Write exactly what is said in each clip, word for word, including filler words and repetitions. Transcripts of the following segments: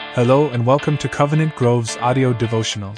Hello and welcome to Covenant Grove's audio devotionals.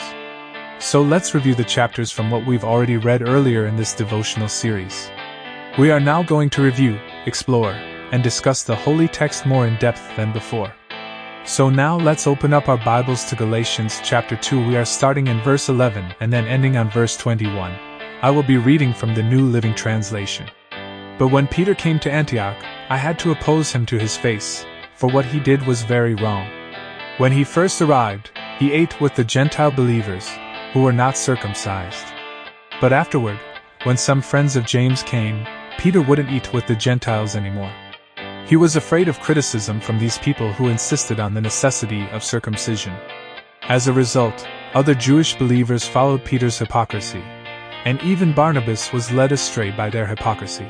So let's review the chapters from what we've already read earlier in this devotional series. We are now going to review, explore, and discuss the holy text more in depth than before. So now let's open up our Bibles to Galatians chapter two. We are starting in verse eleven and then ending on verse twenty-one. I will be reading from the New Living Translation. But when Peter came to Antioch, I had to oppose him to his face, for what he did was very wrong. When he first arrived, he ate with the Gentile believers, who were not circumcised. But afterward, when some friends of James came, Peter wouldn't eat with the Gentiles anymore. He was afraid of criticism from these people who insisted on the necessity of circumcision. As a result, other Jewish believers followed Peter's hypocrisy, and even Barnabas was led astray by their hypocrisy.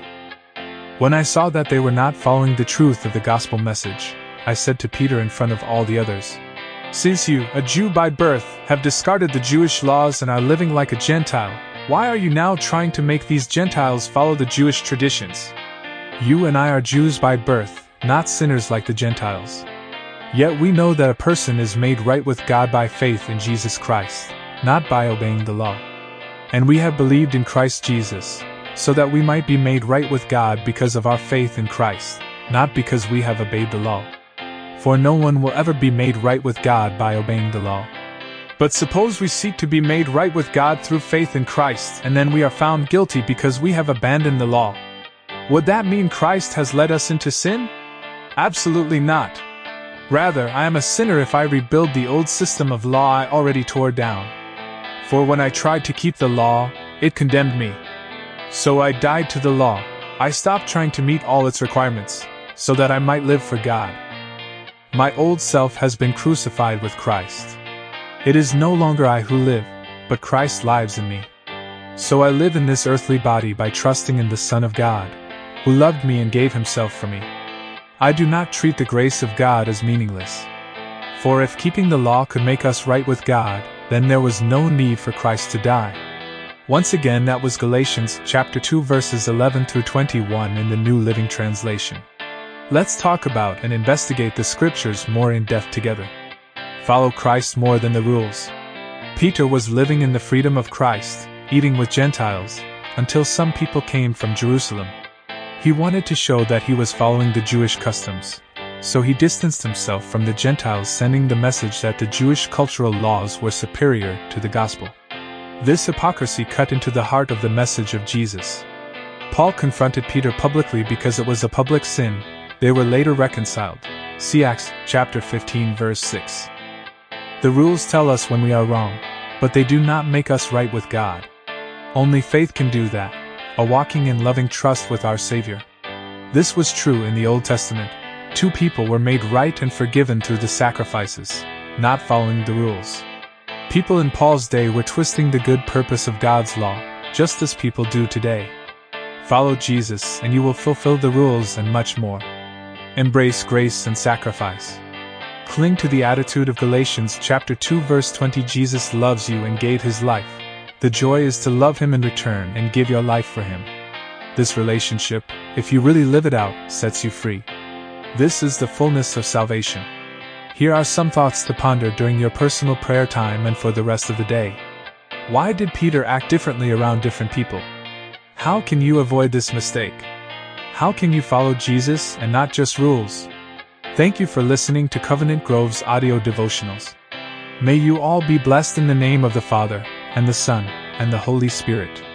When I saw that they were not following the truth of the gospel message, I said to Peter in front of all the others, "Since you, a Jew by birth, have discarded the Jewish laws and are living like a Gentile, why are you now trying to make these Gentiles follow the Jewish traditions? You and I are Jews by birth, not sinners like the Gentiles. Yet we know that a person is made right with God by faith in Jesus Christ, not by obeying the law. And we have believed in Christ Jesus, so that we might be made right with God because of our faith in Christ, not because we have obeyed the law. For no one will ever be made right with God by obeying the law. But suppose we seek to be made right with God through faith in Christ, and then we are found guilty because we have abandoned the law. Would that mean Christ has led us into sin? Absolutely not. Rather, I am a sinner if I rebuild the old system of law I already tore down. For when I tried to keep the law, it condemned me. So I died to the law. I stopped trying to meet all its requirements, so that I might live for God. My old self has been crucified with Christ. It is no longer I who live, but Christ lives in me. So I live in this earthly body by trusting in the Son of God, who loved me and gave himself for me. I do not treat the grace of God as meaningless. For if keeping the law could make us right with God, then there was no need for Christ to die. Once again, that was Galatians chapter two verses eleven through twenty-one in the New Living Translation. Let's talk about and investigate the scriptures more in depth together. Follow Christ more than the rules. Peter was living in the freedom of Christ, eating with Gentiles, until some people came from Jerusalem. He wanted to show that he was following the Jewish customs, so he distanced himself from the Gentiles, sending the message that the Jewish cultural laws were superior to the gospel. This hypocrisy cut into the heart of the message of Jesus. Paul confronted Peter publicly because it was a public sin. They were later reconciled. See Acts chapter fifteen verse six. The rules tell us when we are wrong, but they do not make us right with God. Only faith can do that, a walking in loving trust with our Savior. This was true in the Old Testament. Two people were made right and forgiven through the sacrifices, not following the rules. People in Paul's day were twisting the good purpose of God's law, just as people do today. Follow Jesus and you will fulfill the rules and much more. Embrace grace and sacrifice. Cling to the attitude of Galatians chapter two verse twenty. Jesus loves you and gave his life. The joy is to love him in return and give your life for him. This relationship, if you really live it out, sets you free. This is the fullness of salvation. Here are some thoughts to ponder during your personal prayer time and for the rest of the day. Why did Peter act differently around different people? How can you avoid this mistake? How can you follow Jesus and not just rules? Thank you for listening to Covenant Grove's audio devotionals. May you all be blessed in the name of the Father, and the Son, and the Holy Spirit.